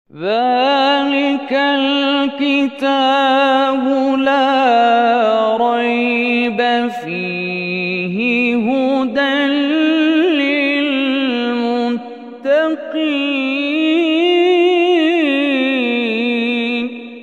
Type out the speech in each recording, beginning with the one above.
ذلك الكتاب لا ريب فيه هدى للمتقين.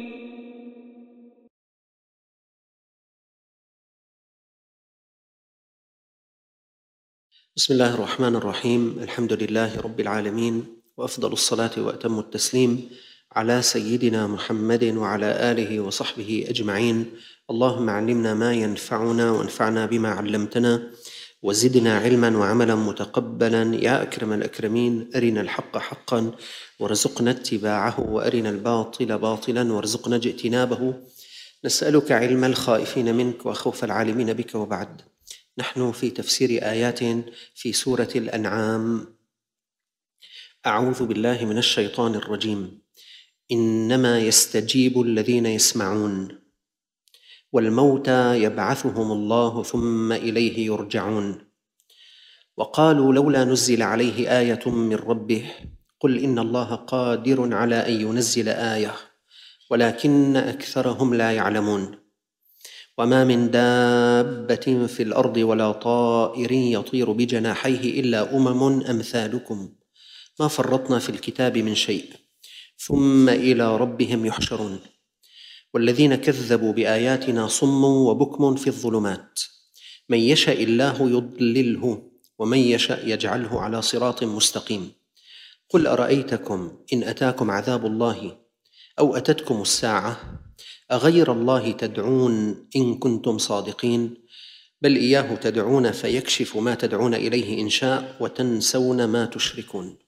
بسم الله الرحمن الرحيم. الحمد لله رب العالمين، وأفضل الصلاة وأتم التسليم على سيدنا محمد وعلى آله وصحبه أجمعين. اللهم علمنا ما ينفعنا وانفعنا بما علمتنا وزدنا علما وعملا متقبلا يا أكرم الأكرمين. أرنا الحق حقا وارزقنا اتباعه، وأرنا الباطل باطلا وارزقنا اجتنابه. نسألك علم الخائفين منك وخوف العالمين بك. وبعد، نحن في تفسير آيات في سورة الأنعام. أعوذ بالله من الشيطان الرجيم. إنما يستجيب الذين يسمعون، والموتى يبعثهم الله ثم إليه يرجعون. وقالوا لولا نزل عليه آية من ربه، قل إن الله قادر على أن ينزل آية ولكن أكثرهم لا يعلمون. وما من دابة في الأرض ولا طائر يطير بجناحيه إلا أمم أمثالكم ما فرطنا في الكتاب من شيء ثم إلى ربهم يحشرون. والذين كذبوا بآياتنا صم وبكم في الظلمات، من يشاء الله يضلله ومن يشاء يجعله على صراط مستقيم. قل أرأيتكم إن أتاكم عذاب الله أو أتتكم الساعة أغير الله تدعون إن كنتم صادقين؟ بل إياه تدعون فيكشف ما تدعون إليه إن شاء وتنسون ما تشركون.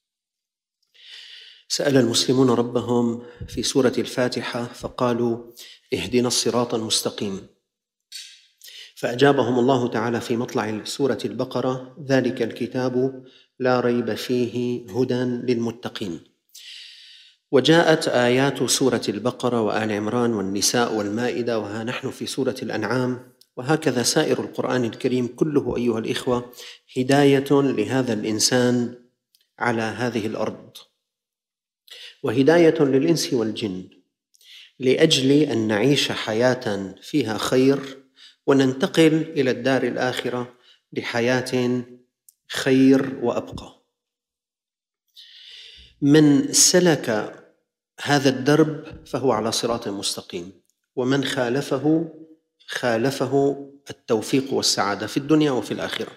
سأل المسلمون ربهم في سورة الفاتحة فقالوا اهدنا الصراط المستقيم، فأجابهم الله تعالى في مطلع سورة البقرة ذلك الكتاب لا ريب فيه هدى للمتقين. وجاءت آيات سورة البقرة وآل عمران والنساء والمائدة، وها نحن في سورة الأنعام. وهكذا سائر القرآن الكريم كله أيها الإخوة هداية لهذا الإنسان على هذه الأرض، وهداية للإنس والجن، لأجل أن نعيش حياة فيها خير وننتقل إلى الدار الآخرة لحياة خير وأبقى. من سلك هذا الدرب فهو على صراط مستقيم، ومن خالفه التوفيق والسعادة في الدنيا وفي الآخرة.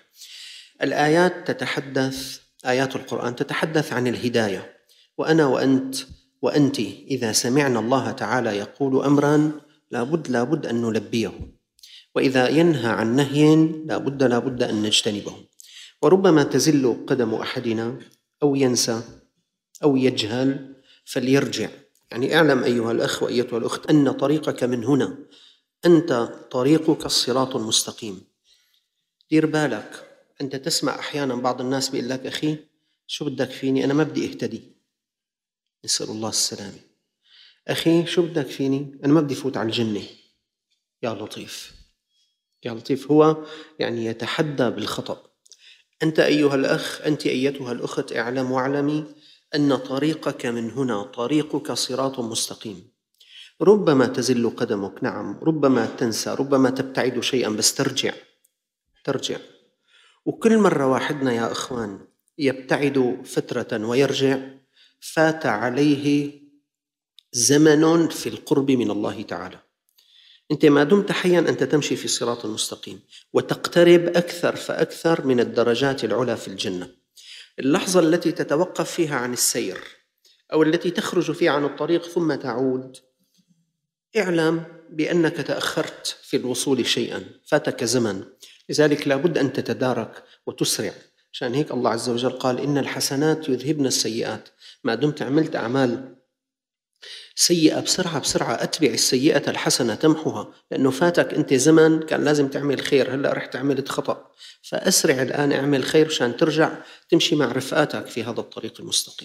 آيات القرآن تتحدث عن الهداية، وأنا وأنت إذا سمعنا الله تعالى يقول أمرا لابد أن نلبيه، وإذا ينهى عن نهي لابد أن نجتنبه. وربما تزل قدم أحدنا أو ينسى أو يجهل فليرجع. يعني اعلم أيها الأخ وأيتها الأخت أن طريقك من هنا، أنت طريقك الصراط المستقيم. دير بالك، أنت تسمع أحيانا بعض الناس بيقول لك أخي شو بدك فيني، أنا ما بدي أهتدي، نسأل الله السلامة. أخي شو بدك فيني، أنا ما بدي فوت على الجنة. يا لطيف يا لطيف، هو يعني يتحدى بالخطأ. أنت أيها الأخ، أنت أيتها الأخت، اعلم واعلمي أن طريقك من هنا، طريقك صراط مستقيم. ربما تزل قدمك، نعم، ربما تنسى، ربما تبتعد شيئا، بس ترجع. وكل مرة واحدنا يا أخوان يبتعد فترة ويرجع فات عليه زمن في القرب من الله تعالى. أنت ما دمت حيا أنت تمشي في الصراط المستقيم وتقترب أكثر فأكثر من الدرجات العلى في الجنة. اللحظة التي تتوقف فيها عن السير أو التي تخرج فيها عن الطريق ثم تعود، اعلم بأنك تأخرت في الوصول شيئا، فاتك زمن. لذلك لابد أن تتدارك وتسرع. عشان هيك الله عز وجل قال إن الحسنات يذهبن السيئات. ما دمت عملت أعمال سيئة بسرعة أتبع السيئة الحسنة تمحها، لأنه فاتك أنت زمن كان لازم تعمل خير، هلأ رحت عملت خطأ، فأسرع الآن اعمل خير عشان ترجع تمشي مع رفقاتك في هذا الطريق المستقيم.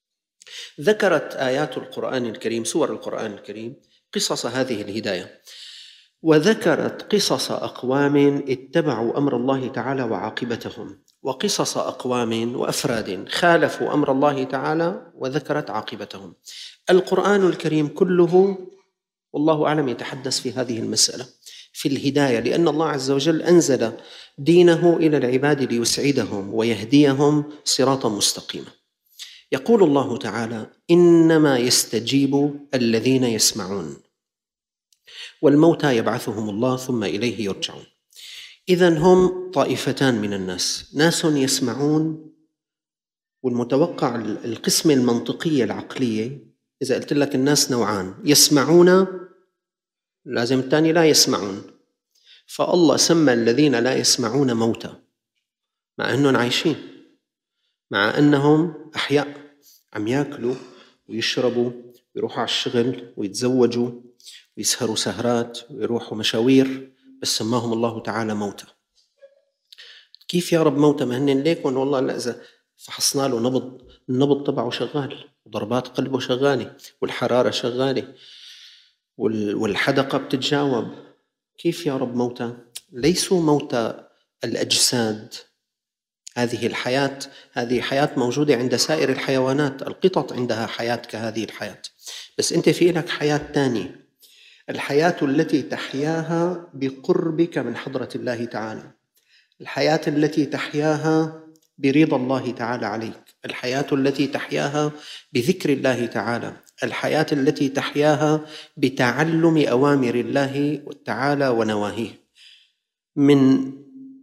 ذكرت آيات القرآن الكريم، سور القرآن الكريم، قصص هذه الهداية، وذكرت قصص أقوام اتبعوا أمر الله تعالى وعاقبتهم، وقصص أقوام وأفراد خالفوا أمر الله تعالى وذكرت عاقبتهم. القرآن الكريم كله والله أعلم يتحدث في هذه المسألة، في الهداية، لأن الله عز وجل أنزل دينه إلى العباد ليسعدهم ويهديهم صراطا مستقيما. يقول الله تعالى: إنما يستجيب الذين يسمعون والموتى يبعثهم الله ثم إليه يرجعون. إذن هم طائفتان من الناس، ناس يسمعون، والمتوقع القسم المنطقية العقلية إذا قلت لك الناس نوعان، يسمعون لازم الثاني لا يسمعون، فالله سمى الذين لا يسمعون موتى مع أنهم عايشين، مع أنهم أحياء عم يأكلوا ويشربوا ويروحوا على الشغل ويتزوجوا ويسهروا سهرات ويروحوا مشاوير، بس سماهم الله تعالى موتى. كيف يا رب موتى؟ ما هن ليك والله لا، إذا فحصنا له النبض تبعه شغال وضربات قلبه شغالة والحرارة شغالة والحدقة بتتجاوب. كيف يا رب موتى؟ ليسوا موتى الأجساد، هذه حياة موجودة عند سائر الحيوانات، القطط عندها حياة كهذه الحياة، بس أنت في لك حياة تانية، الحياة التي تحياها بقربك من حضرة الله تعالى، الحياة التي تحياها برضا الله تعالى عليك، الحياة التي تحياها بذكر الله تعالى، الحياة التي تحياها بتعلم أوامر الله تعالى ونواهيه. من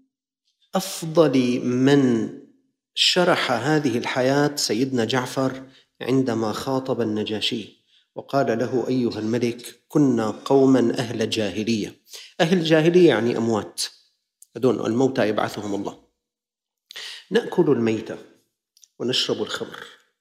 أفضل من شرح هذه الحياة سيدنا جعفر عندما خاطب النجاشي وقال له: أيها الملك، كنا قوما أهل جاهلية. أهل جاهلية يعني أموات، هذول الموتى يبعثهم الله. نأكل الميتة ونشرب الخمر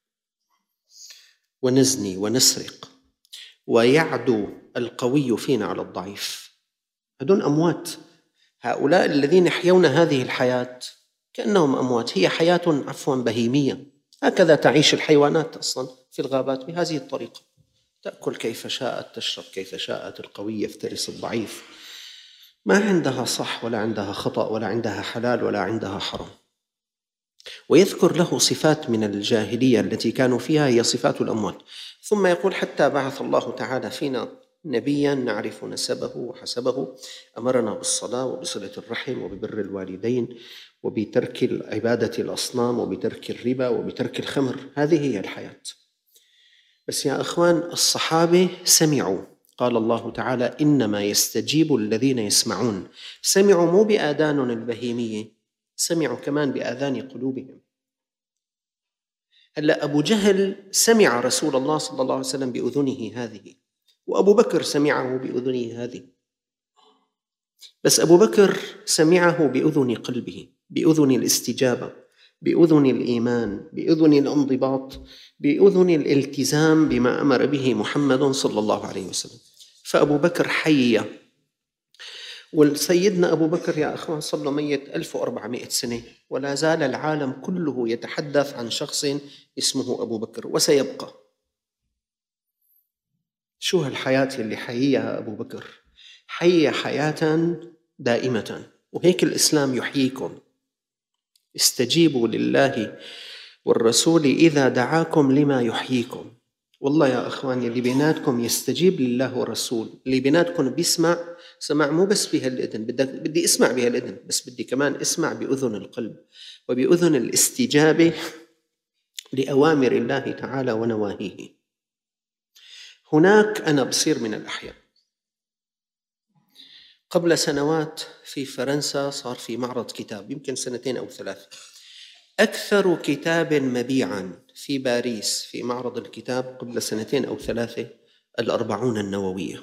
ونزني ونسرق ويعدو القوي فينا على الضعيف. هذول أموات. هؤلاء الذين يحيون هذه الحياة كأنهم أموات، هي حياة بهيمية، هكذا تعيش الحيوانات أصلا في الغابات بهذه الطريقة، تأكل كيف شاءت، تشرب كيف شاءت، القوي يفترس الضعيف، ما عندها صح ولا عندها خطأ ولا عندها حلال ولا عندها حرام. ويذكر له صفات من الجاهلية التي كانوا فيها هي صفات الأموات، ثم يقول: حتى بعث الله تعالى فينا نبيا نعرف نسبه وحسبه، أمرنا بالصلاة وبصلة الرحم وببر الوالدين وبترك عبادة الأصنام وبترك الربا وبترك الخمر. هذه هي الحياة. بس يا أخوان، الصحابة سمعوا، قال الله تعالى: إنما يستجيب الذين يسمعون. سمعوا مو بآذان البهيمية، سمعوا كمان بآذان قلوبهم. هلأ أبو جهل سمع رسول الله صلى الله عليه وسلم بأذنه هذه، وأبو بكر سمعه بأذنه هذه، بس أبو بكر سمعه بأذن قلبه، بأذن الاستجابة، بأذن الإيمان، بأذن الانضباط، بأذن الالتزام بما أمر به محمد صلى الله عليه وسلم. فأبو بكر حي، والسيدنا أبو بكر يا أخوان صلى الله ميت 1400 سنة، ولا زال العالم كله يتحدث عن شخص اسمه أبو بكر وسيبقى. شو هالحياة اللي حييها أبو بكر؟ حي حياة دائمة، وهيك الإسلام يحييكم: استجيبوا لله والرسول إذا دعاكم لما يحييكم. والله يا أخواني، اللي بيناتكم يستجيب لله والرسول، اللي بيناتكم بيسمع سمع مو بس بها الإذن، بدي اسمع بها الإذن، بس بدي كمان اسمع بأذن القلب وبأذن الاستجابة لأوامر الله تعالى ونواهيه. هناك أنا بصير من الأحياء. قبل سنوات في فرنسا صار في معرض كتاب، يمكن 2 أو 3، أكثر كتاب مبيعاً في باريس في معرض الكتاب قبل 2 أو 3 الأربعون النووية.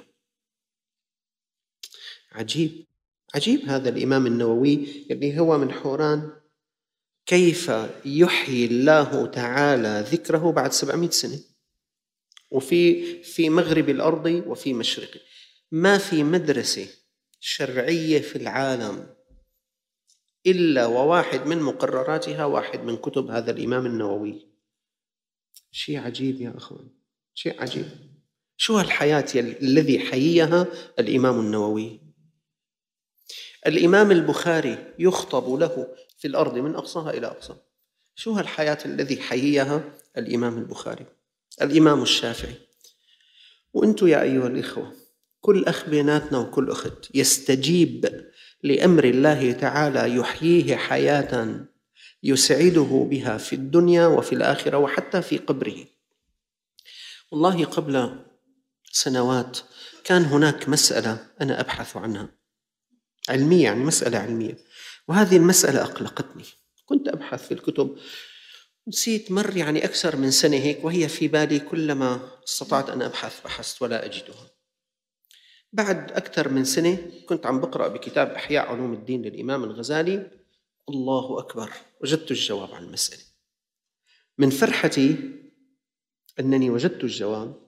عجيب هذا الإمام النووي اللي هو من حوران، كيف يحيي الله تعالى ذكره بعد 700 سنة، وفي مغرب الأرض وفي مشرقه. ما في مدرسة شرعية في العالم إلا وواحد من مقرراتها واحد من كتب هذا الإمام النووي. شيء عجيب يا أخوان، شيء عجيب. شو هالحياة الذي حييها الإمام النووي؟ الإمام البخاري يخطب له في الأرض من أقصاها إلى أقصى. شو هالحياة الذي حييها الإمام البخاري، الإمام الشافعي. وأنتم يا أيها الإخوة، كل أخ بيناتنا وكل أخت يستجيب لأمر الله تعالى يحييه حياة يسعده بها في الدنيا وفي الآخرة وحتى في قبره. والله قبل سنوات كان هناك مسألة أنا أبحث عنها، علمية، يعني مسألة علمية، وهذه المسألة أقلقتني. كنت أبحث في الكتب، نسيت، مر يعني أكثر من سنة هيك، وهي في بالي، كلما استطعت أن أبحث بحثت ولا أجدها. بعد أكثر من سنة كنت عم بقرأ بكتاب إحياء علوم الدين للإمام الغزالي، الله أكبر، وجدت الجواب عن المسألة. من فرحتي أنني وجدت الجواب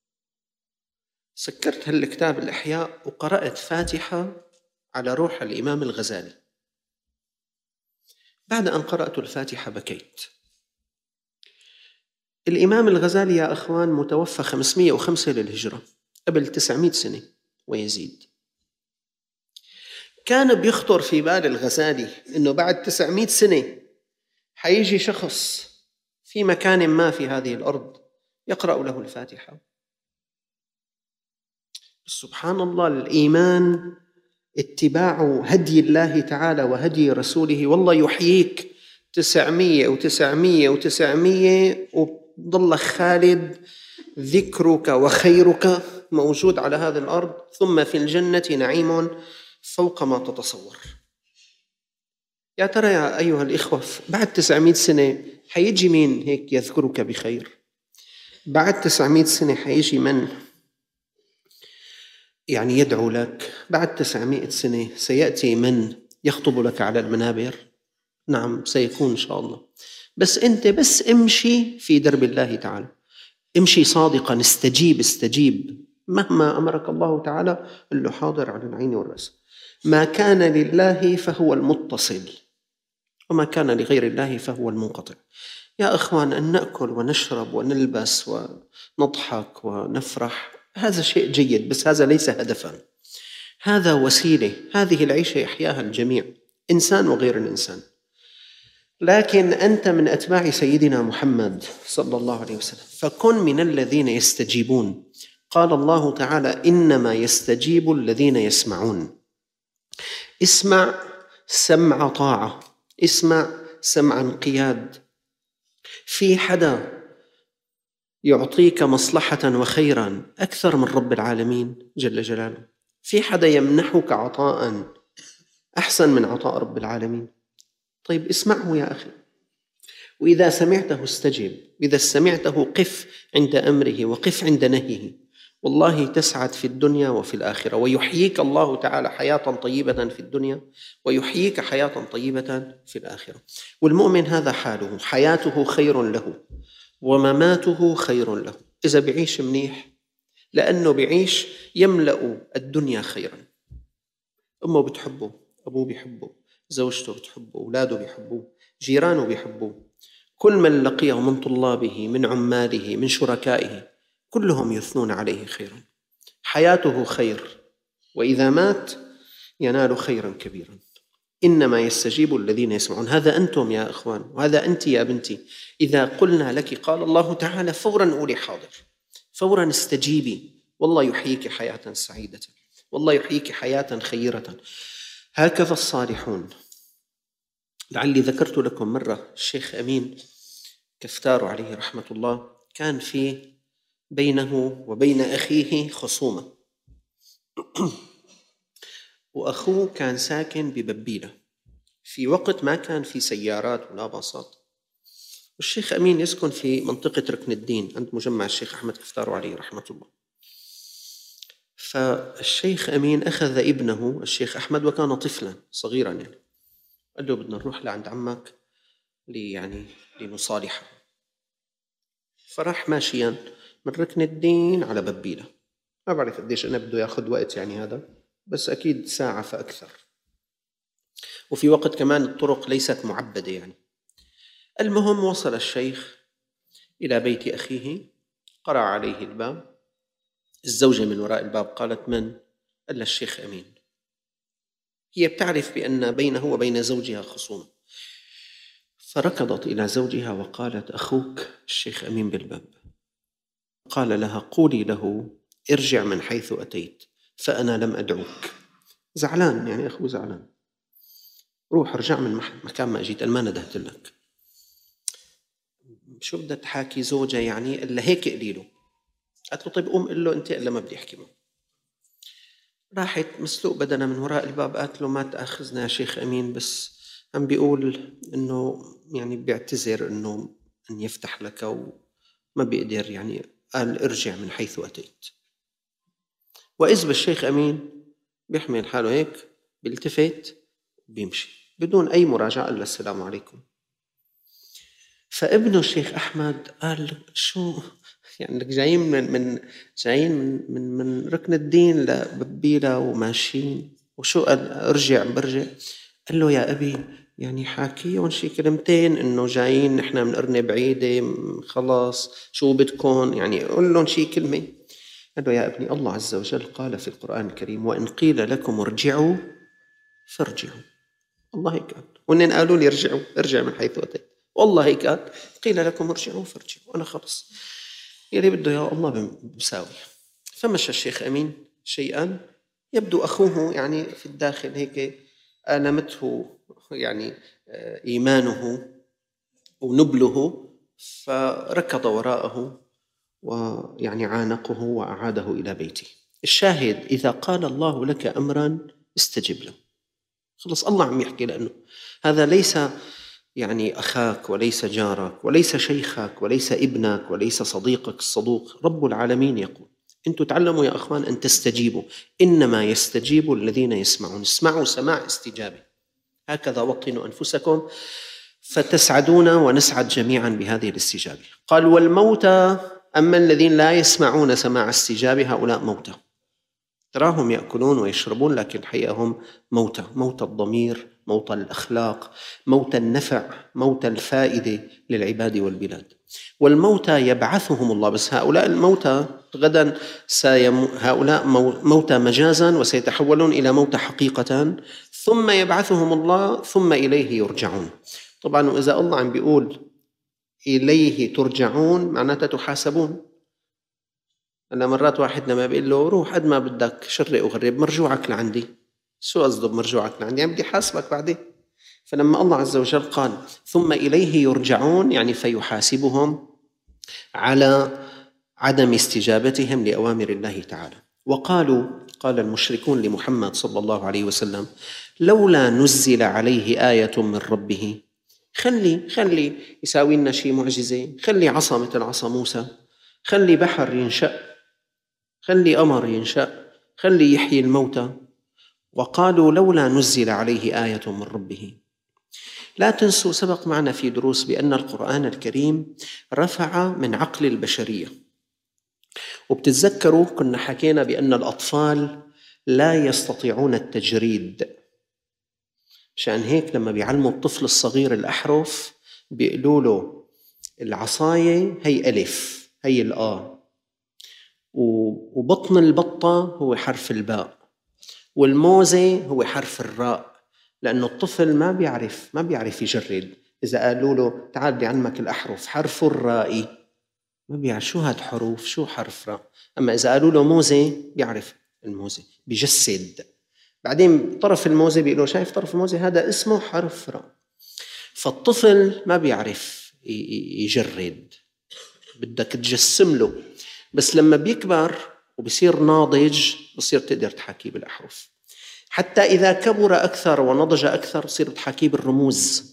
سكرت هالكتاب الإحياء وقرأت فاتحة على روح الإمام الغزالي. بعد أن قرأت الفاتحة بكيت. الإمام الغزالي يا أخوان متوفى 505 للهجرة، قبل 900 سنة ويزيد. كان بيخطر في بال الغزالي إنه بعد 900 سنة حيجي شخص في مكان ما في هذه الأرض يقرأ له الفاتحة؟ سبحان الله، الإيمان اتباع هدي الله تعالى وهدي رسوله. والله يحييك 900 و900 و900 وضل خالد ذكرك وخيرك موجود على هذه الأرض، ثم في الجنة نعيم فوق ما تتصور. يا ترى يا أيها الإخوة، بعد 900 سنة حيجي مين هيك يذكرك بخير؟ بعد 900 سنة حيجي من يعني يدعو لك؟ بعد 900 سنة سيأتي من يخطب لك على المنابر؟ نعم سيكون إن شاء الله. بس أنت بس امشي في درب الله تعالى، امشي صادقا، استجيب مهما أمرك الله تعالى، قل له حاضر على العين والرأس. ما كان لله فهو المتصل، وما كان لغير الله فهو المنقطع. يا أخوان، أن نأكل ونشرب ونلبس ونضحك ونفرح هذا شيء جيد، بس هذا ليس هدفا، هذا وسيلة. هذه العيشة يحياها الجميع، إنسان وغير الإنسان. لكن أنت من أتباع سيدنا محمد صلى الله عليه وسلم، فكن من الذين يستجيبون. قال الله تعالى: إنما يستجيب الذين يسمعون. اسمع سمع طاعة، اسمع سمع انقياد. في حدا يعطيك مصلحة وخيرا أكثر من رب العالمين جل جلاله؟ في حدا يمنحك عطاء أحسن من عطاء رب العالمين؟ طيب اسمعه يا أخي، وإذا سمعته استجب، وإذا سمعته قف عند أمره وقف عند نهيه، والله تسعد في الدنيا وفي الآخرة، ويحييك الله تعالى حياة طيبة في الدنيا، ويحييك حياة طيبة في الآخرة. والمؤمن هذا حاله، حياته خير له ومماته خير له. إذا بعيش منيح لأنه بعيش يملأ الدنيا خيرا، أمه بتحبه، أبوه بيحبه، زوجته بتحبه، أولاده بيحبوه، جيرانه بيحبوه، كل من لقيه من طلابه من عماله من شركائه كلهم يثنون عليه خيرا. حياته خير، وإذا مات ينال خيرا كبيرا. إنما يستجيب الذين يسمعون. هذا أنتم يا إخوان، وهذا أنت يا بنتي. إذا قلنا لك قال الله تعالى فورا قولي حاضر، فورا استجيبي، والله يحييك حياة سعيدة، والله يحييك حياة خيرة. هكذا الصالحون. لعلي ذكرت لكم مرة الشيخ أمين كفتار عليه رحمة الله، كان في بينه وبين أخيه خصومة، وأخوه كان ساكن بببيلة في وقت ما كان في سيارات ولا باصات، والشيخ أمين يسكن في منطقة ركن الدين عند مجمع الشيخ أحمد كفتار عليه رحمة الله. فالشيخ أمين أخذ ابنه الشيخ أحمد، وكان طفلا صغيرا يعني، قال له بدنا نروح لعند عمك لنصالحه. فراح ماشيا من ركن الدين على ببيلة. ما بعرف قديش أنا بده ياخذ وقت يعني هذا، بس أكيد ساعة فأكثر، وفي وقت كمان الطرق ليست معبدة يعني. المهم وصل الشيخ إلى بيت أخيه، قرع عليه الباب، الزوجة من وراء الباب قالت: من؟ قال: الشيخ أمين. هي بتعرف بأن بينه وبين زوجها خصومة، فركضت إلى زوجها وقالت: أخوك الشيخ أمين بالباب. قال لها: قولي له ارجع من حيث أتيت فأنا لم أدعوك. زعلان، يعني أخوه زعلان، روح ارجع من مكان ما أجيت، أنا ما ندهت لك. شو بدها تحاكي زوجها يعني إلا هيك قلي له. قالت له: طيب قل له أنت، إلا ما بدي أحكي معه. راحت مسلوق بدنا من وراء الباب، قالت له: ما تأخذنا يا شيخ أمين، بس عم بيقول إنه يعني بيعتذر إنه أن يفتح لك وما بيقدر، يعني قال ارجع من حيث أتيت. وإذ بالشيخ أمين بيحمل حاله هيك، بيلتفت بيمشي بدون أي مراجعة إلا السلام عليكم. فابنه الشيخ أحمد قال: شو يعني جايين من ركن الدين لببيلة وماشيين، وشو قال برجع؟ قال له: يا أبي يعني حاكيهم شي كلمتين إنه جايين نحن من قرنة بعيدة، خلاص شو بدكم يعني، قل لهم شي كلمة. قال له: يا ابني، الله عز وجل قال في القرآن الكريم: وإن قيل لكم ارجعوا فارجعوا. الله هيك قال، وإن قالوا لي ارجع من حيث أتيت، والله هيك قال: قيل لكم ارجعوا فارجعوا. أنا خلص يلي بده يا الله بساوي. فمشى الشيخ أمين شيئا، يبدو أخوه يعني في الداخل هيك آلمته يعني إيمانه ونبله، فركض وراءه ويعني عانقه وأعاده إلى بيته. الشاهد: إذا قال الله لك أمرا استجب له. خلص الله عم يحكي، لأنه هذا ليس يعني أخاك وليس جارك وليس شيخك وليس ابنك وليس صديقك الصدوق. رب العالمين يقول: أنتم تعلموا يا أخوان أن تستجيبوا، إنما يستجيب الذين يسمعون. اسمعوا سماع استجابة، هكذا وطنوا أنفسكم فتسعدون ونسعد جميعا بهذه الاستجابة. قال: والموتى، أما الذين لا يسمعون سماع استجابة هؤلاء موتى، تراهم يأكلون ويشربون لكن الحقيقة هم موتى، موتى الضمير، موتى الأخلاق، موتى النفع، موتى الفائدة للعباد والبلاد. والموتى يبعثهم الله، بس هؤلاء الموتى غدا هؤلاء موتى مجازا وسيتحولون إلى موتى حقيقة، ثم يبعثهم الله ثم إليه يرجعون. طبعا وإذا الله عم بيقول إليه ترجعون معناتها تحاسبون. أنا مرات واحد لما بيقول له روح قد ما بدك شرق وغرب، مرجوعك لعندي. شو قصده مرجوعك لعندي؟ يعني بدي حاسبك بعدين. فلما الله عز وجل قال ثم إليه يرجعون، يعني فيحاسبهم على عدم استجابتهم لأوامر الله تعالى. قال المشركون لمحمد صلى الله عليه وسلم: لولا نزل عليه آية من ربه. خلي يساوي لنا شيء معجزة، خلي عصا مثل عصا موسى، خلي بحر ينشأ، خلي قمر ينشأ، خلي يحيي الموتى. وقالوا لولا نزل عليه آية من ربه. لا تنسوا سبق معنا في دروس بأن القرآن الكريم رفع من عقل البشرية. وبتتذكروا كنا حكينا بأن الأطفال لا يستطيعون التجريد، عشان هيك لما بيعلموا الطفل الصغير الأحرف بيقولوا له العصاية هي ألف، هي الآ، وبطن البطة هو حرف الباء، والموزة هو حرف الراء، لأنه الطفل ما بيعرف يجرد. إذا قالوا له تعال بدي أعلمك الأحرف، حرف الراء ما بيعرف شو هاد حروف، شو حرف راء. أما إذا قالوا له موزة بيعرف الموزة، بيجسد. بعدين طرف الموزة بيقولوا شايف طرف الموزة هذا اسمه حرف راء. فالطفل ما بيعرف يجرد، بدك تجسم له. بس لما بيكبر وبصير ناضج بصير تقدر تحكي بالأحرف. حتى إذا كبر أكثر ونضج أكثر بصير تحكي بالرموز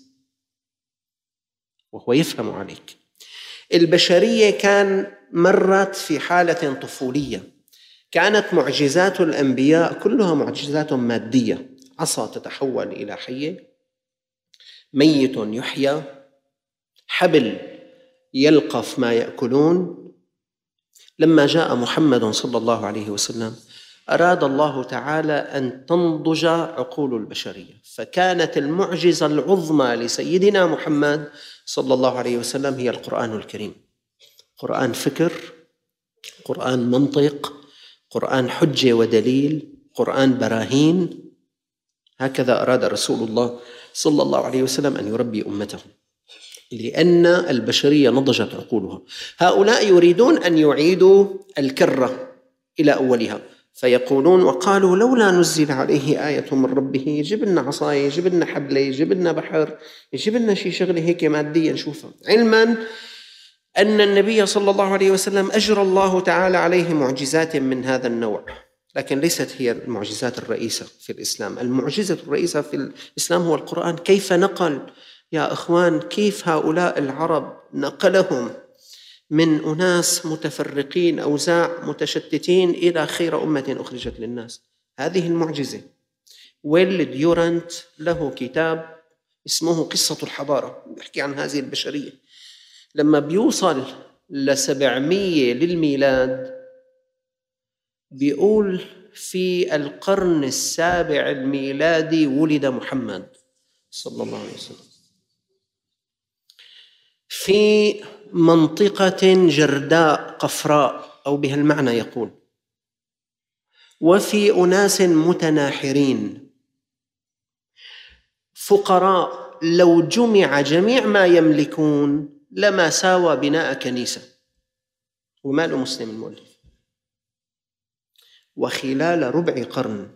وهو يفهم عليك. البشرية كان مرت في حالة طفولية، كانت معجزات الأنبياء كلها معجزات مادية: عصا تتحول إلى حية، ميت يحيى، حبل يلقف ما يأكلون. لما جاء محمد صلى الله عليه وسلم أراد الله تعالى أن تنضج عقول البشرية، فكانت المعجزة العظمى لسيدنا محمد صلى الله عليه وسلم هي القرآن الكريم. قرآن فكر، قرآن منطق، قرآن حجة ودليل، قرآن براهين. هكذا أراد رسول الله صلى الله عليه وسلم أن يربي أمته. لأن البشرية نضجت عقولها. هؤلاء يريدون أن يعيدوا الكرة إلى أولها، فيقولون وقالوا لولا نزل عليه آية من ربه، يجيب لنا عصاية، يجيب لنا حبلة، يجيب لنا بحر، يجيب لنا شيء شغلة هيك مادية نشوفها، علما أن النبي صلى الله عليه وسلم أجرى الله تعالى عليه معجزات من هذا النوع، لكن ليست هي المعجزات الرئيسة في الإسلام. المعجزة الرئيسة في الإسلام هو القرآن. كيف نقل يا أخوان، كيف هؤلاء العرب نقلهم من أناس متفرقين أوزاع متشتتين إلى خير أمة أخرجت للناس. هذه المعجزة. ويل ديورانت له كتاب اسمه قصة الحضارة، يحكي عن هذه البشرية. لما بيوصل ل700 للميلاد بيقول في القرن 7 الميلادي ولد محمد صلى الله عليه وسلم في منطقة جرداء قفراء أو بهالمعنى يقول، وفي أناس متناحرين فقراء لو جمع جميع ما يملكون لما ساوى بناء كنيسة، وماله مسلم المؤلف. وخلال ربع قرن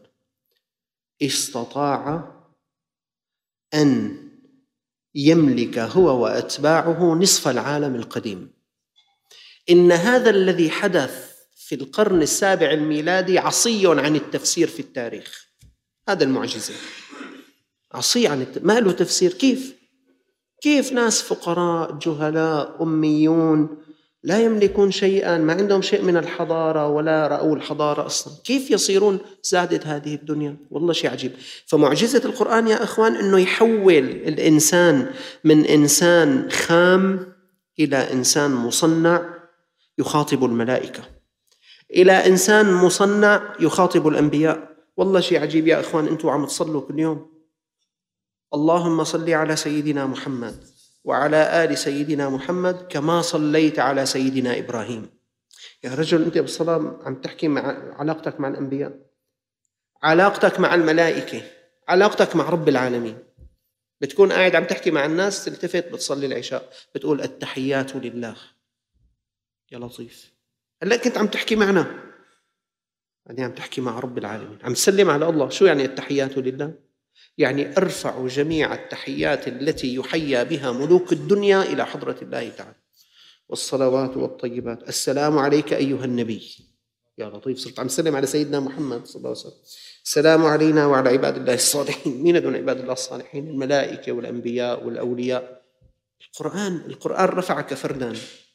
استطاع أن يملك هو وأتباعه نصف العالم القديم. إن هذا الذي حدث في القرن 7 الميلادي عصي عن التفسير في التاريخ. هذا المعجزة عصي عن ما له تفسير. كيف ناس فقراء جهلاء أميون لا يملكون شيئا، ما عندهم شيء من الحضارة ولا رأوا الحضارة أصلا، كيف يصيرون سادة هذه الدنيا؟ والله شيء عجيب. فمعجزة القرآن يا أخوان أنه يحول الإنسان من إنسان خام إلى إنسان مصنع يخاطب الملائكة، إلى إنسان مصنع يخاطب الأنبياء. والله شيء عجيب يا أخوان. أنتوا عم تصلوا كل يوم اللهم صل على سيدنا محمد وعلى آل سيدنا محمد كما صليت على سيدنا إبراهيم. يا رجل أنت بالصلاة عم تحكي مع علاقتك مع الأنبياء، علاقتك مع الملائكة، علاقتك مع رب العالمين. بتكون قاعد عم تحكي مع الناس، تلتفت بتصلي العشاء بتقول التحيات لله. يا لطيف، هلا كنت عم تحكي معنا، يعني عم تحكي مع رب العالمين، عم تسلم على الله. شو يعني التحيات لله؟ يعني أرفع جميع التحيات التي يحيى بها ملوك الدنيا إلى حضرة الله تعالى، والصلوات والطيبات. السلام عليك أيها النبي. يا لطيف، صرت عم سلم على سيدنا محمد صلى الله عليه وسلم. السلام علينا وعلى عباد الله الصالحين. مين دون عباد الله الصالحين؟ الملائكة والأنبياء والأولياء. القرآن رفعك فردا.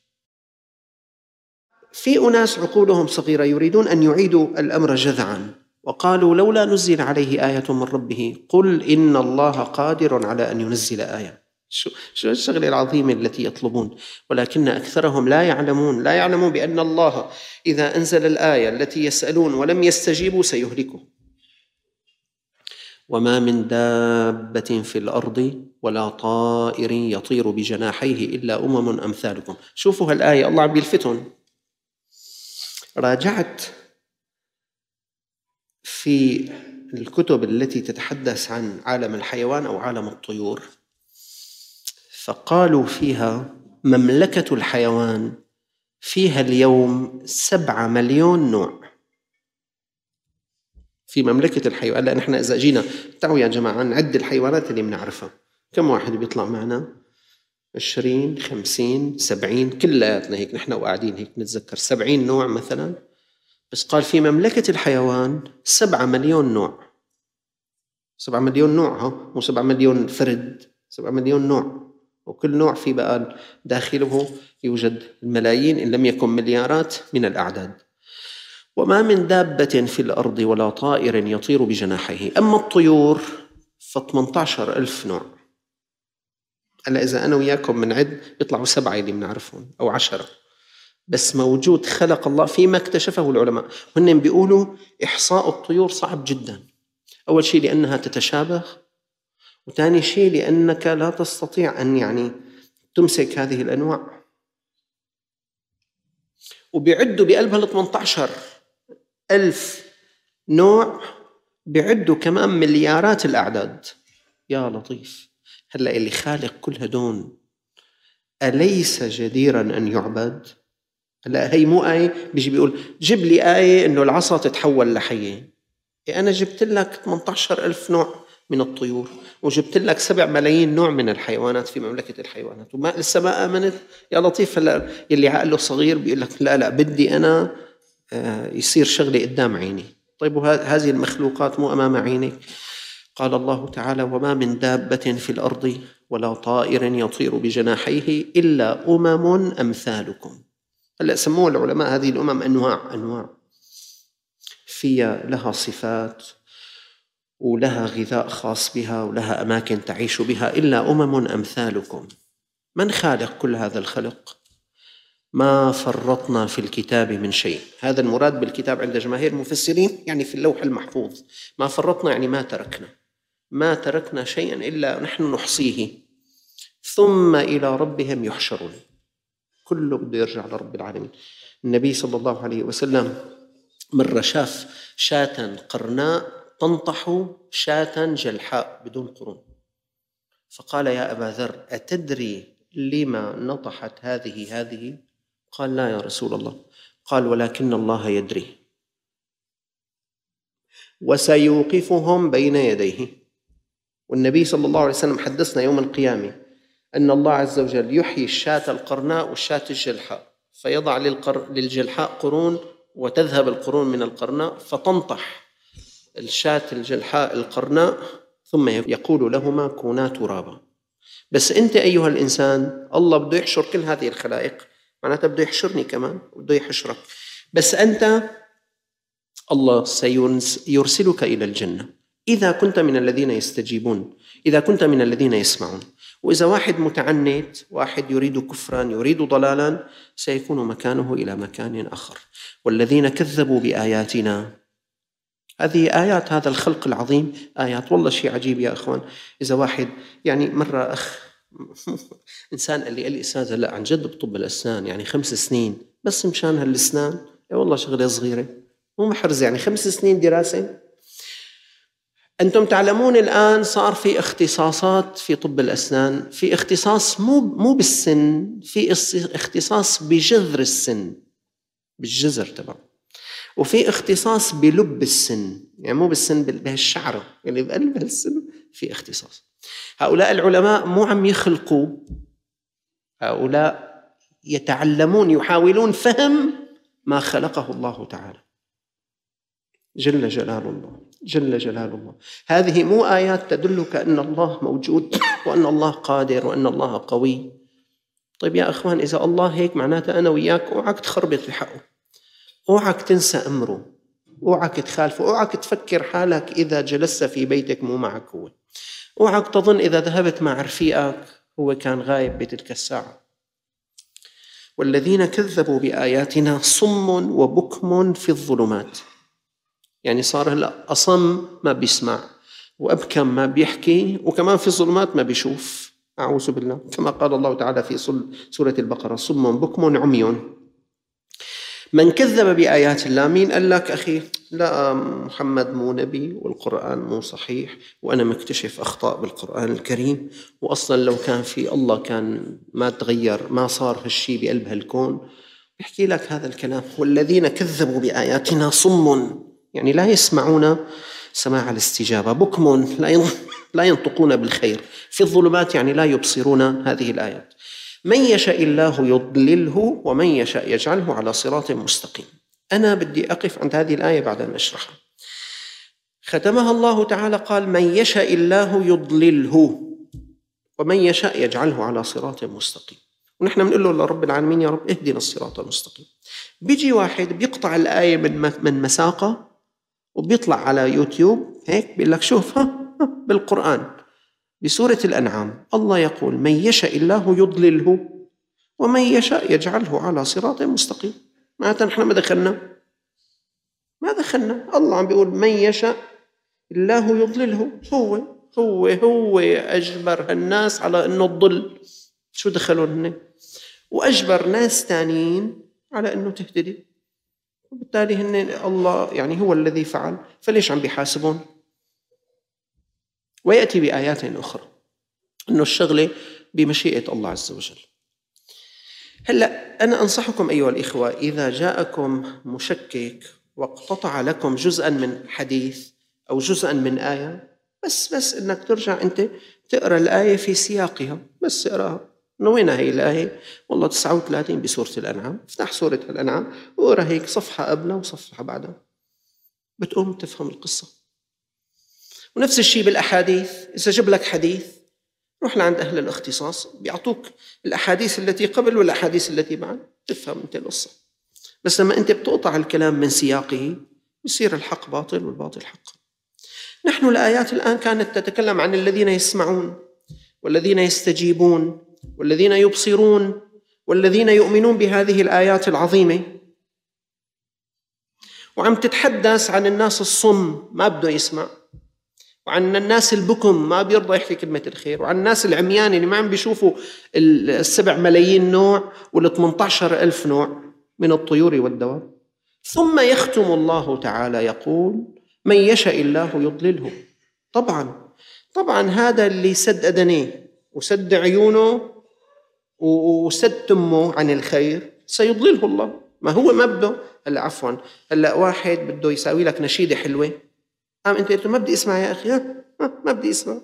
في أناس عقولهم صغيرة يريدون أن يعيدوا الأمر جذعا، وقالوا لولا نزل عليه آية من ربه، قل إن الله قادر على أن ينزل آية. شو الشغلة العظيمة التي يطلبون؟ ولكن أكثرهم لا يعلمون بأن الله إذا أنزل الآية التي يسألون ولم يستجيبوا سيهلكه. وما من دابة في الأرض ولا طائر يطير بجناحيه إلا أمم أمثالكم. شوفوا هالآية الله عم يلفتهم. راجعت في الكتب التي تتحدث عن عالم الحيوان أو عالم الطيور، فقالوا فيها مملكة الحيوان فيها اليوم 7 مليون نوع في مملكة الحيوان. لأن احنا إذا جينا تعالوا يا جماعة نعد الحيوانات اللي بنعرفها، كم واحد بيطلع معنا؟ 20 50 70 كلياتنا هيك نحن وقاعدين هيك نتذكر 70 نوع مثلا. بس قال في مملكة الحيوان 7 مليون نوع. 7 مليون نوع، مو 7 مليون فرد، 7 مليون نوع، وكل نوع في بقى داخله يوجد الملايين إن لم يكن مليارات من الأعداد. وما من دابة في الأرض ولا طائر يطير بجناحيه. أما الطيور ف18,000 نوع. هلا إذا أنا وياكم بنعد بيطلعوا 7 اللي بنعرفهم أو 10، بس موجود خلق الله فيما اكتشفه العلماء. هن بيقولوا إحصاء الطيور صعب جدا. أول شيء لأنها تتشابه، وثاني شيء لأنك لا تستطيع أن تمسك هذه الأنواع. وبيعدوا بقلبها 18,000 نوع، بيعدوا كمان مليارات الأعداد. يا لطيف. هلأ اللي خالق كل هدول أليس جديرا أن يعبد؟ لا، هي مو آية بيجي بيقول جيب لي آية إنه العصا تتحول لحية. أنا جبت لك 18,000 نوع من الطيور، وجبت لك 7 ملايين نوع من الحيوانات في مملكة الحيوانات، وما لسه ما آمنت؟ يا لطيف، هلا يلي عقله صغير بيقول لك لا بدي أنا يصير شغلي قدام عيني. طيب وهذه المخلوقات مو أمام عينك؟ قال الله تعالى: وما من دابة في الأرض ولا طائر يطير بجناحيه إلا أمم أمثالكم. هلا سموها العلماء هذه الأمم أنواع فيها لها صفات ولها غذاء خاص بها ولها أماكن تعيش بها، إلا أمم أمثالكم. من خالق كل هذا الخلق؟ ما فرطنا في الكتاب من شيء. هذا المراد بالكتاب عند جماهير المفسرين، يعني في اللوح المحفوظ. ما فرطنا يعني ما تركنا شيئا إلا نحن نحصيه، ثم إلى ربهم يحشرون. كله بده يرجع لرب العالمين. النبي صلى الله عليه وسلم مرة شاف شاة قرناء تنطح شاة جلحاء بدون قرون، فقال: يا أبا ذر، أتدري لما نطحت هذه؟ قال: لا يا رسول الله. قال: ولكن الله يدري، وسيوقفهم بين يديه. والنبي صلى الله عليه وسلم حدثنا يوم القيامة أن الله عز وجل يحيي الشاة القرناء والشاة الجلحاء، فيضع للجلحاء قرون وتذهب القرون من القرناء، فتنطح الشاة الجلحاء القرناء، ثم يقول لهما كونا ترابا. بس أنت أيها الإنسان، الله بده يحشر كل هذه الخلائق، معناتها بده يحشرني كمان، بده يحشرك. بس أنت الله سيرسلك إلى الجنة إذا كنت من الذين يستجيبون، إذا كنت من الذين يسمعون. وإذا واحد متعنت، واحد يريد كفرا، يريد ضلالا، سيكون مكانه إلى مكان آخر. والذين كذبوا بآياتنا، هذه آيات هذا الخلق العظيم، آيات والله شيء عجيب يا أخوان. إذا واحد يعني مرة إنسان قال لي أستاذ لا عن جد بطب الأسنان يعني 5 سنين بس مشان هالأسنان، يا والله شغلة صغيرة مو محرزة، يعني 5 سنين دراسة. أنتم تعلمون الآن صار في اختصاصات في طب الأسنان، في اختصاص مو بالسن، في اختصاص بجذر السن، بالجذر تبعه، وفي اختصاص بلب السن، يعني مو بالسن بهالشعرة اللي بقلب السن، في اختصاص. هؤلاء العلماء مو عم يخلقوا، هؤلاء يتعلمون، يحاولون فهم ما خلقه الله تعالى جل جلال الله، جل جلال الله. هذه مو آيات تدلك أن الله موجود وأن الله قادر وأن الله قوي. طيب يا أخوان، إذا الله هيك معناته أنا وياك اوعك تخربط بحقه، اوعك تنسى أمره، اوعك تخالفه، اوعك تفكر حالك إذا جلست في بيتك مو معك هو، اوعك تظن إذا ذهبت مع رفيقك هو كان غايب بتلك الساعة. والذين كذبوا بآياتنا صم وبكم في الظلمات، يعني صار هلا أصم ما بيسمع، وأبكم ما بيحكي، وكمان في الظلمات ما بيشوف، أعوذ بالله، كما قال الله تعالى في سورة البقرة: صم بكم عمي. من كذب بآيات الله، مين قال لك أخي لا محمد مو نبي والقرآن مو صحيح وأنا مكتشف أخطاء بالقرآن الكريم، وأصلا لو كان في الله كان ما تغير، ما صار هالشي بقلب هالكون، يحكي لك هذا الكلام. والذين كذبوا بآياتنا صم، يعني لا يسمعون سماع الاستجابة، بكم لا ينطقون بالخير، في الظلمات يعني لا يبصرون هذه الآيات. من يشاء الله يضلله ومن يشاء يجعله على صراط مستقيم. أنا بدي أقف عند هذه الآية بعد أن أشرحها. ختمها الله تعالى قال: من يشاء الله يضلله ومن يشاء يجعله على صراط مستقيم. ونحن بنقول له لرب العالمين: يا رب اهدنا الصراط المستقيم. بيجي واحد بيقطع الآية من مساقة وبيطلع على يوتيوب هيك بيقول لك شوف بالقرآن بسورة الأنعام الله يقول: من يشاء الله يضلله ومن يشاء يجعله على صراط مستقيم. معناتها نحن ما دخلنا، الله عم بيقول من يشاء الله يضلله، هو أجبر الناس على أنه تضل، شو دخلوا هن؟ وأجبر ناس تانيين على أنه تهتدي، وبالتالي هن الله يعني هو الذي فعل، فليش عم بيحاسبون؟ ويأتي بآيات أخرى أنه الشغلة بمشيئة الله عز وجل. هلأ أنا أنصحكم أيها الإخوة، إذا جاءكم مشكك واقتطع لكم جزءاً من حديث أو جزءاً من آية، بس إنك ترجع أنت تقرأ الآية في سياقها، بس اقرأها. وين هي الآية؟ والله 39 بسورة الأنعام. افتح سورة الأنعام وقرأ هيك صفحة قبلها وصفحة بعدها، بتقوم تفهم القصة. ونفس الشيء بالأحاديث، إذا جاب لك حديث روح لعند أهل الاختصاص بيعطوك الأحاديث التي قبل والأحاديث التي بعد، تفهم أنت القصة. بس لما أنت بتقطع الكلام من سياقه يصير الحق باطل والباطل حق. نحن الآيات الآن كانت تتكلم عن الذين يسمعون والذين يستجيبون والذين يبصرون والذين يؤمنون بهذه الآيات العظيمة، وعم تتحدث عن الناس الصم ما بده يسمع، وعن الناس البكم ما بيرضى يحكي كلمة الخير، وعن الناس العميان اللي ما عم بيشوفوا 7 ملايين نوع وال18,000 نوع من الطيور والدواب. ثم يختم الله تعالى يقول: من يشاء الله يضلله. طبعا هذا اللي سد أذنيه وسد عيونه وسد تمه عن الخير سيضلله الله. ما هو ما بده. هلا واحد بده يساوي لك نشيدة حلوة، أنت قلت ما بدي أسمع يا أخي، ما بدي أسمع.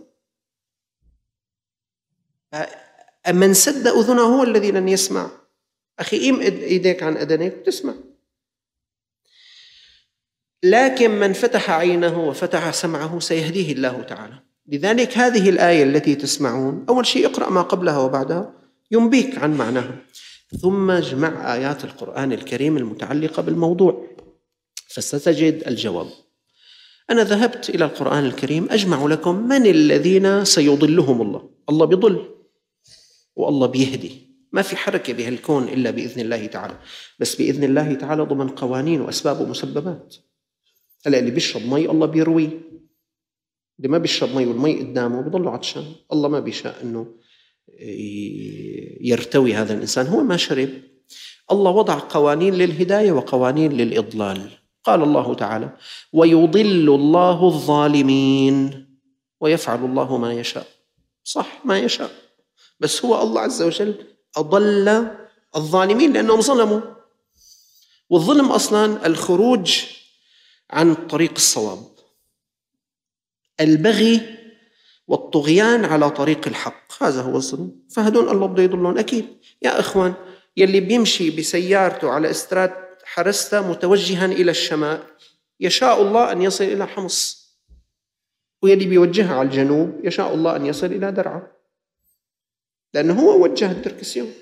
من سد أذنه هو الذي لن يسمع. أخي قيم إيديك عن أذنك وتسمع. لكن من فتح عينه وفتح سمعه سيهديه الله تعالى. لذلك هذه الآية التي تسمعون أول شيء اقرأ ما قبلها وبعدها ينبيك عن معناها، ثم اجمع آيات القرآن الكريم المتعلقة بالموضوع فستجد الجواب. أنا ذهبت إلى القرآن الكريم أجمع لكم من الذين سيضلهم الله. الله بيضل والله بيهدي، ما في حركة بهالكون إلا بإذن الله تعالى، بس بإذن الله تعالى ضمن قوانين وأسباب ومسببات. هلا اللي بيشرب مي الله بيرويه، اللي ما بيشرب مي والمي قدامه بيضله عطشان. الله ما بيشاء أنه يرتوي هذا الإنسان، هو ما شرب. الله وضع قوانين للهداية وقوانين للإضلال. قال الله تعالى: ويضل الله الظالمين ويفعل الله ما يشاء. صح، ما يشاء، بس هو الله عز وجل أضل الظالمين لأنهم ظلموا. والظلم أصلاً الخروج عن طريق الصواب، البغي والطغيان على طريق الحق، هذا هو الظلم. فهدون الله بده يضلون أكيد. يا إخوان، يلي بيمشي بسيارته على استراد حرسته متوجها إلى الشمال يشاء الله أن يصل إلى حمص، ويلي بيوجهها على الجنوب يشاء الله أن يصل إلى درعا، لأنه هو وجه الدركسيون.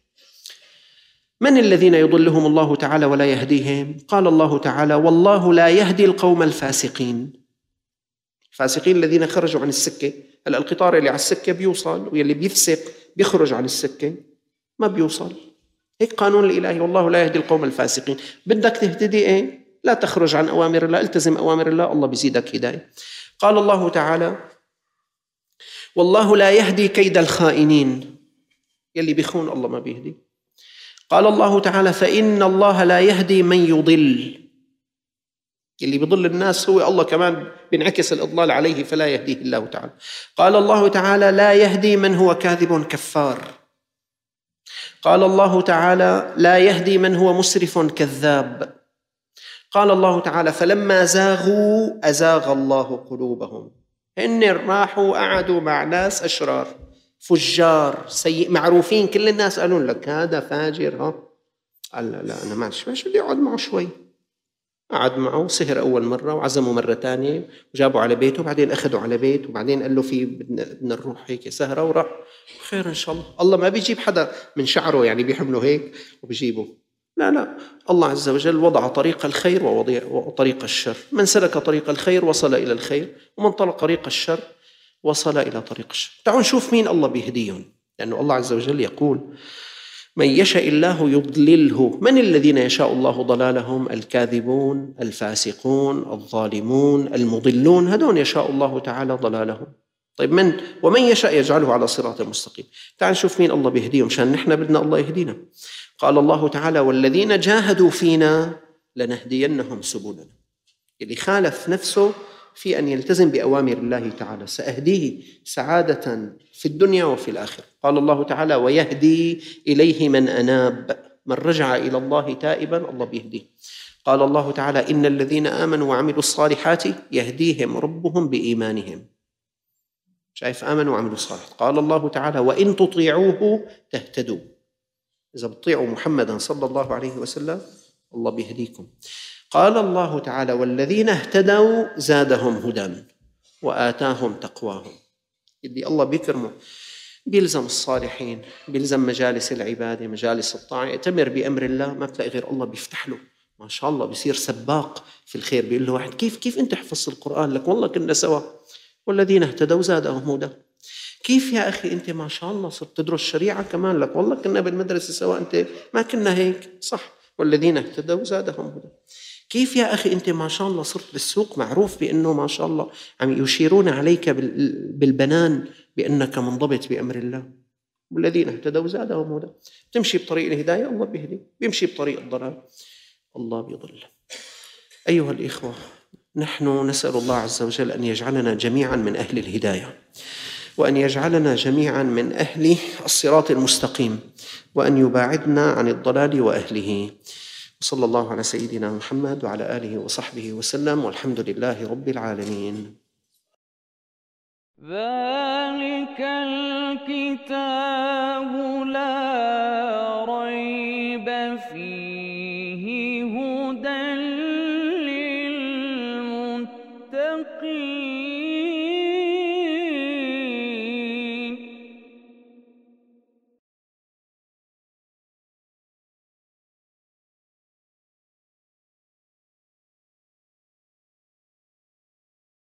من الذين يضلهم الله تعالى ولا يهديهم؟ قال الله تعالى: والله لا يهدي القوم الفاسقين. الفاسقين الذين خرجوا عن السكة. هلا القطار اللي على السكة بيوصل، واللي بيفسق بيخرج عن السكة ما بيوصل. هيك قانون الإلهي، والله لا يهدي القوم الفاسقين. بدك تهتدي إيه؟ لا تخرج عن أوامر الله، التزم أوامر الله، الله بيزيدك هداية. قال الله تعالى: والله لا يهدي كيد الخائنين. يلي بيخون الله ما بيهدي. قال الله تعالى: فإن الله لا يهدي من يضل. اللي بيضل الناس هو الله كمان بينعكس الإضلال عليه فلا يهديه الله تعالى. قال الله تعالى: لا يهدي من هو كاذب كفار. قال الله تعالى: لا يهدي من هو مسرف كذاب. قال الله تعالى: فلما زاغوا أزاغ الله قلوبهم. إن راحوا قعدوا مع ناس أشرار فجار سيء معروفين، كل الناس قالوا لك هذا فاجر. قال لا أنا ما بدي أقعد معه شوي. قعد معه، سهر أول مرة وعزمه مرة تانية وجابوا على بيته، وبعدين أخذوا على بيت، وبعدين قال له في بدنا نروح هيك سهرة، وراح خير إن شاء الله. الله ما بيجيب حدا من شعره يعني بيحمله هيك وبيجيبه، لا، الله عز وجل وضع طريق الخير وطريق الشر. من سلك طريق الخير وصل إلى الخير، ومن طلق طريق الشر وصل إلى طريق الشر. تعالوا نشوف مين الله بيهديهم، لأنه الله عز وجل يقول: من يشاء الله يضلله. من الذين يشاء الله ضلالهم؟ الكاذبون، الفاسقون، الظالمون، المضلون، هذون يشاء الله تعالى ضلالهم. طيب ومن يشاء يجعله على صراط مستقيم. تعال نشوف مين الله بيهديهم، عشان نحن بدنا الله يهدينا. قال الله تعالى: والذين جاهدوا فينا لنهدينهم سبلنا. اللي خالف نفسه في أن يلتزم بأوامر الله تعالى سأهديه سعادة في الدنيا وفي الآخرة. قال الله تعالى: ويهدي إليه من أناب، من رجع إلى الله تائبا الله بيهديه. قال الله تعالى: إن الذين آمنوا وعملوا الصالحات يهديهم ربهم بإيمانهم. شايف؟ آمنوا وعملوا الصالحات. قال الله تعالى: وإن تطيعوه تهتدوا. إذا بتطيعوا محمدا صلى الله عليه وسلم الله بيهديكم. قال الله تعالى: والذين اهتدوا زادهم هدى وآتاهم تقواهم. اللي الله بيكرمه بيلزم الصالحين، بيلزم مجالس العبادة، مجالس الطاعة، يأتمر بأمر الله، ما بتلاقي غير الله بيفتح له ما شاء الله، بيصير سباق في الخير. بيقول له واحد: كيف أنت حفظت القرآن؟ لك والله كنا سوا. والذين اهتدوا زادهم هدى. كيف يا أخي أنت ما شاء الله صرت تدرس شريعة كمان؟ لك والله كنا بالمدرسة سوا، أنت ما كنا هيك. صح، والذين اهتدوا زادهم هدى. كيف يا أخي أنت ما شاء الله صرت بالسوق معروف بأنه ما شاء الله عم يشيرون عليك بالبنان بأنك منضبط بأمر الله. والذين اهتدوا زادهم هدى. تمشي بطريق الهداية الله بيهدي، بيمشي بطريق الضلال الله بيضل. أيها الإخوة، نحن نسأل الله عز وجل أن يجعلنا جميعا من أهل الهداية، وأن يجعلنا جميعا من أهل الصراط المستقيم، وأن يباعدنا عن الضلال وأهله. صلى الله على سيدنا محمد وعلى آله وصحبه وسلم، والحمد لله رب العالمين. ذلك الكتاب لا